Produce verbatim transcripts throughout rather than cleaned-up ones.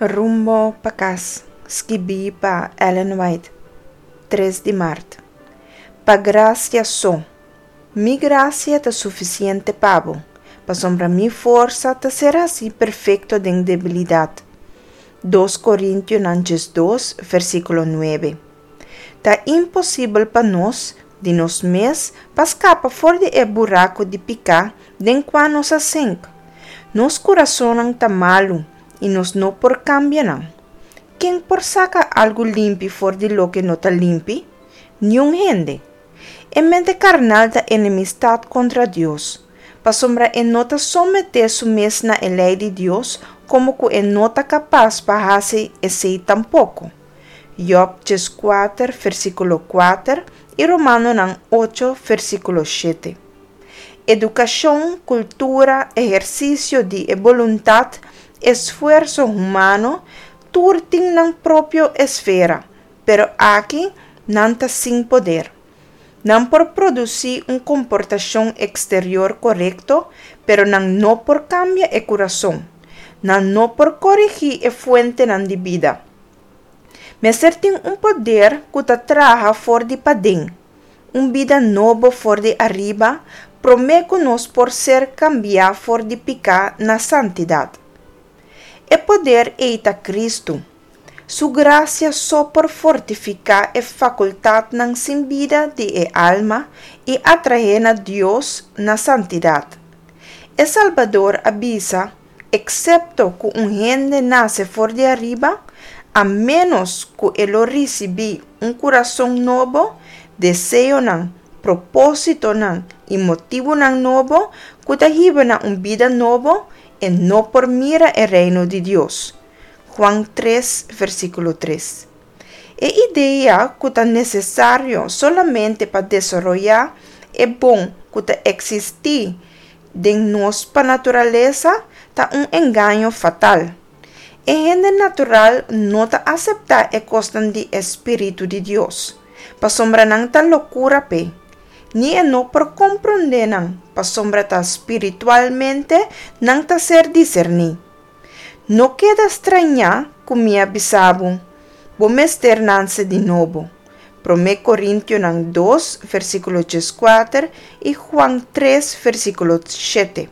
Rumbo pa casa, escrevi para Ellen White, três de março. Pa gracia só, mi gracia está suficiente pabo, pa sombra mi força ta será assim perfeito de debilidade. dois Coríntios dois, versículo nove. Tá impossível para nós, de nós mesmos, para escapar fora de buraco de picar, de quando nos asenca. Nos coração tá malo, e nós não por cambiar não. Quem por saca algo limpo fora de lo que não tá limpo? Nenhum gente. Em mente carnal da enemistade contra Deus. Para sombra e não tá someter su mesmo na lei de Deus, como que e não tá capaz para fazer esse tampouco. Job quatro, versículo quatro e Romano oito, versículo sete. Educação, cultura, exercício de vontade, esforço humano, turtin na própria esfera, pero aqui não está sem poder. Não por produzir uma comportação exterior correto, pero não, não por cambiar o coração, não, não por corrigir a fonte de vida. Mas tem um poder que te traga fora de padem, uma vida nova fora de arriba, promete-nos por ser cambiado fora de picar na santidade. O poder é a Cristo. Sua graça só por fortificar a faculdade na sin vida de alma e atrair a Deus na santidade. O Salvador avisa, excepto que um gente nasce fora de arriba, a menos que ele receba um coração novo, desejo não, propósito não e motivo não novo, que te riba uma vida nova e não por mira o reino de Deus. Juan três, versículo três. A ideia que é necessário solamente para desenvolver é bom que te existir de nossa natureza tá um engano fatal. A gente natural não tá aceitar a questão de Espírito de Deus. Para sombra não tá loucura pe. Ni é não por compreender não. Para sombra tá espiritualmente não tá ser discernir. Não queda estranhar que me avisavam. Vou me externar-se de novo. primeiro Coríntios dois, versículo quatro e Juan três, versículo sete.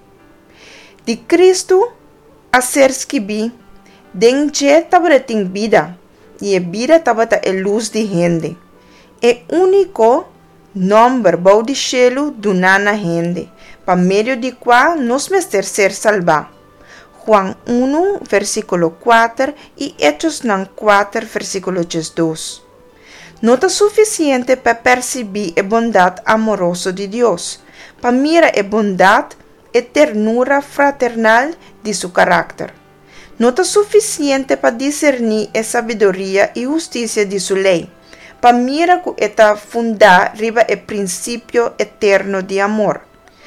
De Cristo a ser esquibi, denche estava tem vida, e a vida estava a luz de gente. É único nome bom de cielo do nana gente, para meio de qual nos mester ser salvar. Juan um, versículo quatro e Hechos quatro, versículo dois. Não é suficiente para perceber a bondade amorosa de Deus, para mirar a bondade e ternura fraternal de seu caráter. Não é suficiente para discernir a sabedoria e justiça de sua lei, para mirar que está fundada riba o princípio eterno de amor.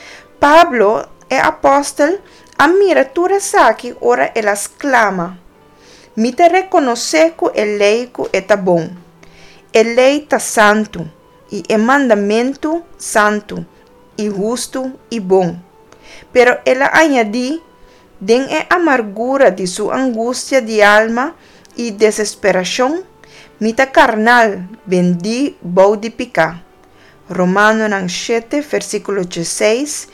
Pablo, é apóstolo, a miratura saque ora elas clama. Me te reconhecer que a lei que está bom. A lei está santo, e o mandamento santo, e justo e bom. Pero ela añadi, den a amargura de sua angústia de alma e desesperação, mita carnal, bendi bom de picar. Romano sete, versículo dezesseis,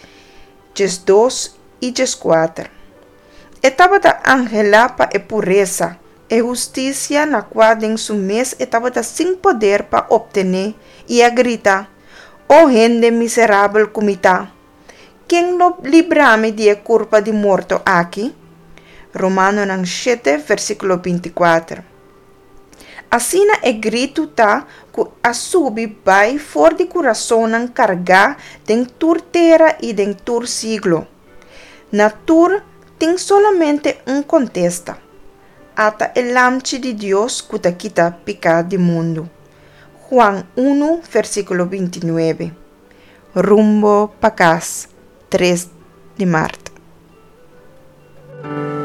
dois e quatro. Estava da angela para a pureza, e justiça na qual em su mês estava da sem poder para obter, e a gritar, oh gente miserável como está, quem lo libra-me de a culpa de morto aqui? Romano sete, versículo vinte e quatro. Assim é grito tá que a subi vai for de coração carregar den tur terra e den tur siglo. Na tur tem solamente um contesta. Ata el lamche de Deus que te quita pecado do mundo. Juan um, versículo vinte e nove. Rumbo pa casa, três de março.